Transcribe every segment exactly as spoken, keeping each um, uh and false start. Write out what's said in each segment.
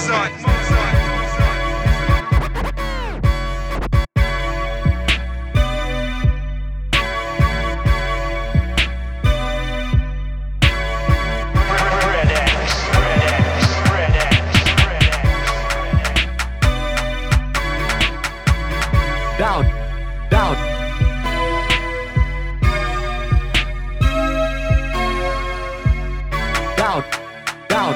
Down, down. Down, down.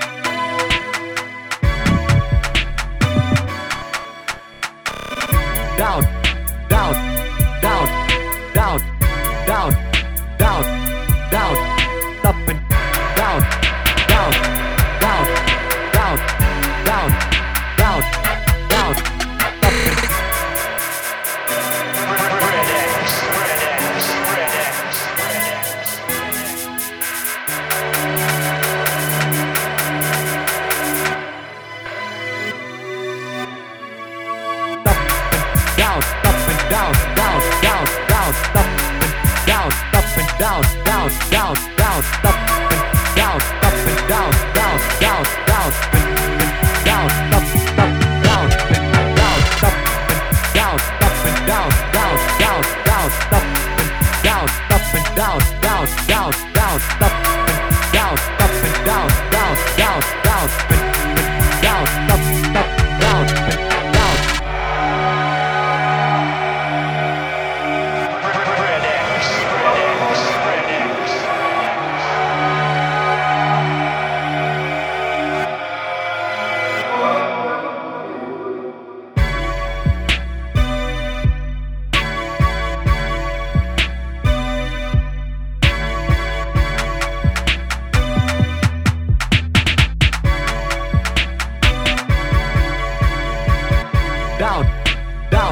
Down, down, down, down, down, down, down, up and down, down, down, down, down, down, down, up and down, up and down, down, down, down, up and down, up and down, down, down, down, up and down, up and down, down, down, down, and down, up, up, down, and down, up and down, up and down, down, down, down, up and down, up and down, down, down, down, up and down, up and down, down, down, down, and down, up, up, down, and down. Down, down.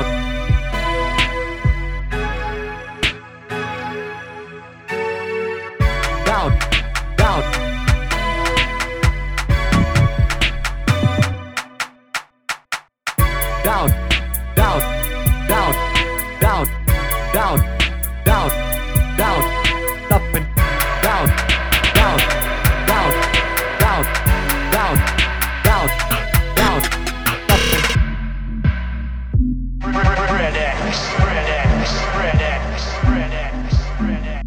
Down, down. Down, down, down, down, down, down, down, up and down, down, down, down, down, down, down, up and Red X, Red X, Red X, Red X, Red X.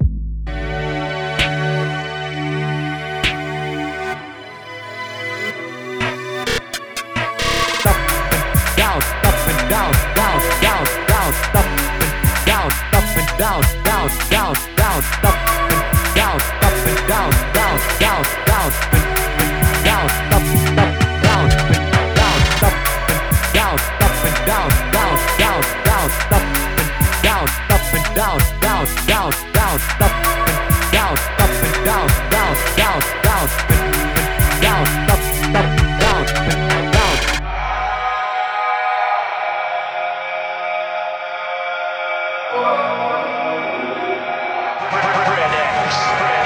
Up and down, up and down, down, down, down, up and down, up and down, down, down, down, up and down, up and down, down, down, down, and down, up, up, down, and down, up and down, up and down, down, down, down, up and down, up and down, down, down, down, up and down, up and down, down, down, down, and down, up, up, down, and down. Red X, Red